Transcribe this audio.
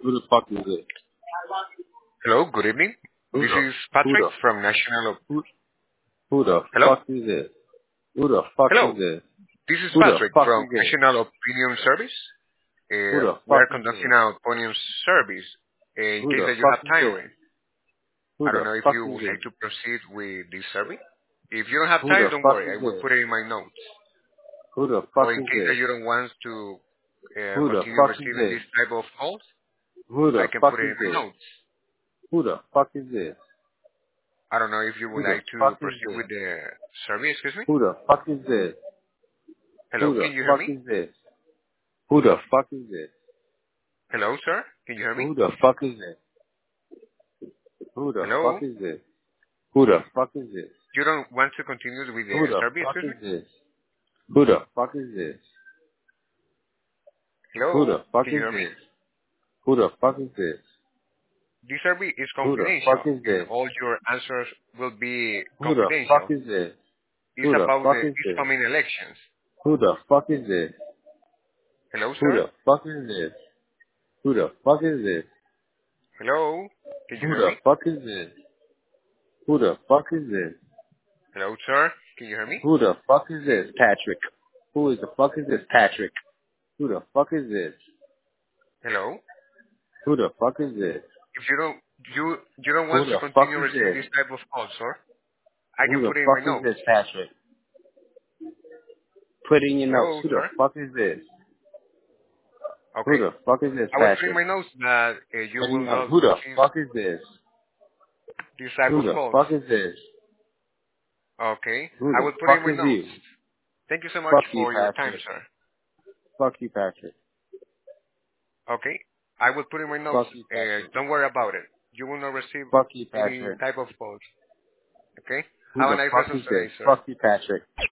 Who the fuck is this? Hello, good evening. Who This the is Patrick who from National. who who the Hello? fuck is this? Who the fuck Hello, is this? this is Who the Patrick fuck from is this? National Opinion Service. Who the We fuck are is conducting this? an opinion service in Who case the that you fuck have is time this? with. Who I don't the know if fuck you is would this? like to proceed with this survey. If you don't have Who time, the don't fuck worry. is I will this? put it in my notes. Who the Or fuck in is case that this? you don't want to Who the continue fuck is receiving this? this type of calls, Who I the can fuck put it is in my this? notes. Who the fuck is this? I don't know if you Who would the like to fuck is proceed this? with the survey. Excuse me. Who the fuck is this? Hello, Who the can you hear fuck me? is this? Who the fuck is this? Hello, sir. Can you hear me? Who the fuck is this? Who the fuck Hello. is this? Who the fuck is this? You don't want to continue with Who the the survey. fuck Excuse is me. this? Who the fuck is this? Who Hello. the fuck Can you is hear me? this? Who the fuck is this? This survey is Who the fuck confidential, is and this? all your answers will be Who the fuck confidential. is this? It's Who the about fuck the is this this? coming elections. Who the fuck is this? Hello, Who sir. the fuck is this? Who the fuck is this? Hello. Can you Who hear the me? fuck is this? Who the fuck is this? Hello, sir. Can you hear me? Who the fuck is this? Patrick. Who is the fuck is this? Patrick. Who the fuck is this? Hello. Who the fuck is this? If you don't Who want to the fuck continue is receiving this? this type of calls, sir, I Who can the put it in my fuck is notes. this, Patrick? Put it in your notes. Hello, Who the sir. fuck is this? Who Okay. the fuck is this, I will put in Patrick? my notes that you Put it in will your notes. not Who the receive fuck is this? this type Who of the calls. fuck is this? Okay. Who I the will put it fuck in my is notes. you? Thank you so much Fuck you, for your time, Patrick. sir. Fuck you, Patrick. Okay. I will put in my notes. Fuck you, Patrick. Don't worry about it. You will not receive Fuck you, any Patrick. type of calls. Okay? Who Have a the nice fuck rest of is the this? day, sir. Fuck you, Patrick.